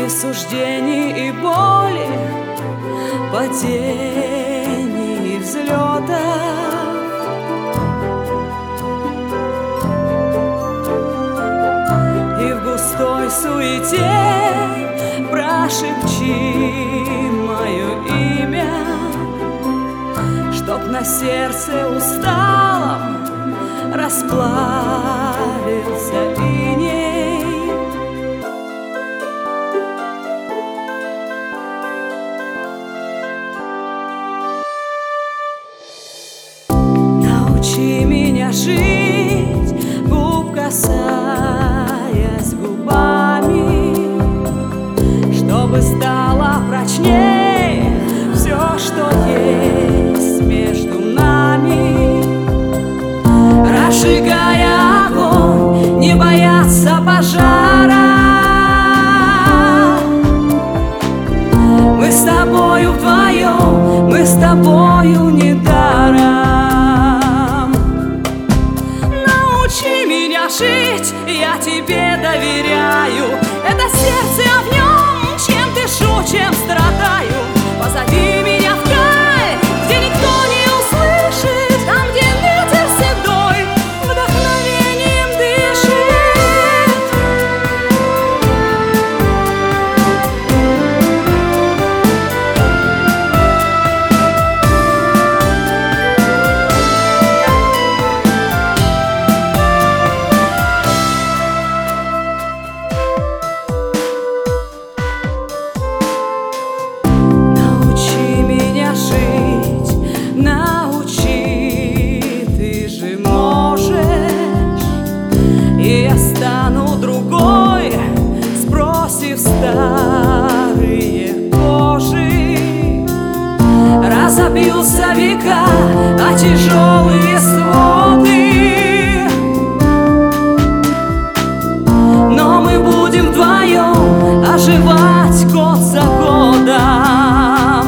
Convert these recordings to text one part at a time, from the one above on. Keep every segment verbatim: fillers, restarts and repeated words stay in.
без суждений и боли, падений и взлетов. И в густой суете прошепчи мое имя, чтоб на сердце усталом расплавился иней. Научи меня жить, губ касаясь губами, чтобы стало прочнее все, что есть между нами. Разжигая огонь, не бояться пожара. Мы с тобою вдвоем, мы с тобою недаром. Научи меня жить, я тебе доверяю. Это сердце, а в нем чем дышу, чем страдаю. Позови меня в край, где никто не услышит, там, где ветер седой вдохновением дышит. Научи меня жить, научи, ты же можешь. И я стану другой, сбросив старые кожи. Разобьются века, а тяжелые своды, но мы будем вдвоем оживать год за годом.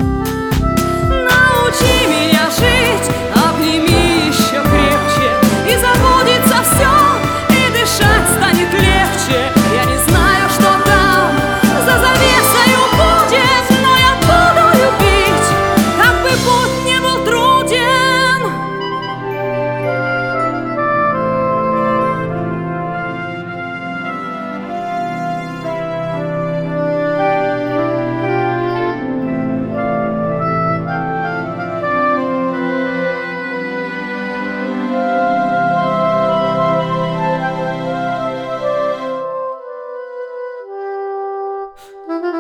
Научи меня жить, обними еще крепче, и забудется все, и дышать станет легче. Я не знаю, что там за завесою будет, но я буду любить, как бы путь не был труден. Thank you.